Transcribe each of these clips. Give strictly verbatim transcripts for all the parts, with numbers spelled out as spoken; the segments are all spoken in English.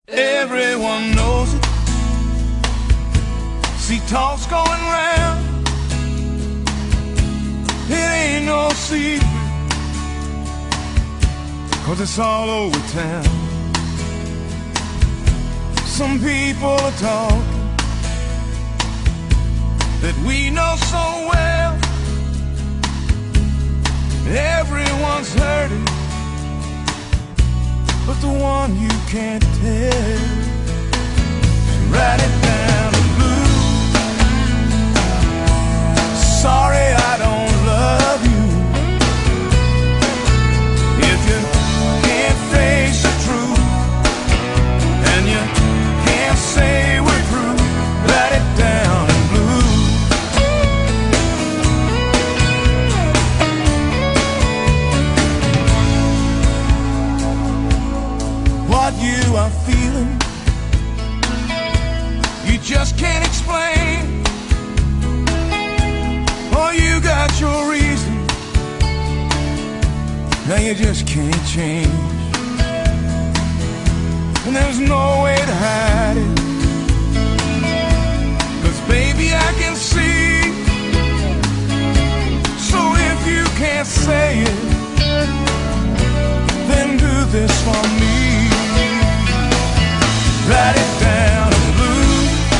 Everyone knows it. See, talk's going round. It ain't no secret, 'cause it's all over town. Some people are talking that we know so well. Everyone's heard it, but the one you can't tell. Write it down in blue. Sorry, I don't love you. If you can't face the truth and you can't say we're through, write it down in blue. What you are feeling, you just can't explain. Oh, you got your reason, now you just can't change. And there's no way to hide it, 'cause baby, I can see. So if you can't say it, then do this for me. Write it down in blue.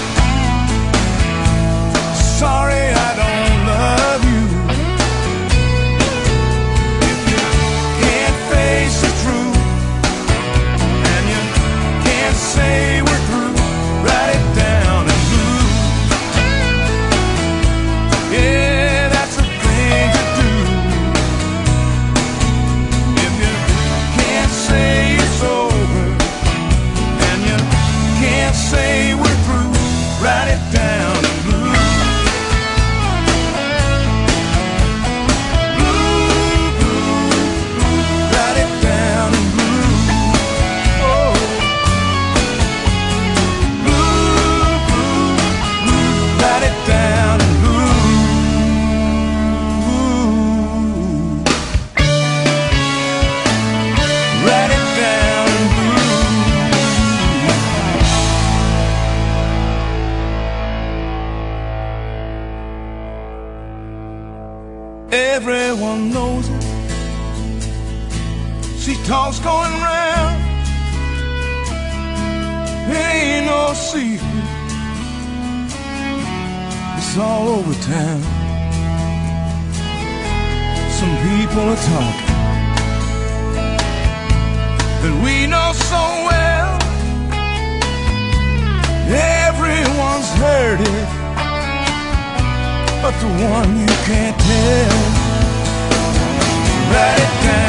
Sorry, I don't love you. If you can't face the truth and you can't say we're through, write it down in blue. Yeah, that's a thing to do. If you can't say it's over and you can't say we're through, write it down in blue. Blue, blue, blue, write it down in blue. Oh, blue, blue, blue, write it down in blue. Write it down in blue. Everyone knows it. See, talk's going round. It ain't no secret, it's all over town. Some people are talking that we know so well. Everyone's heard it, but the one you can't tell. Write it down.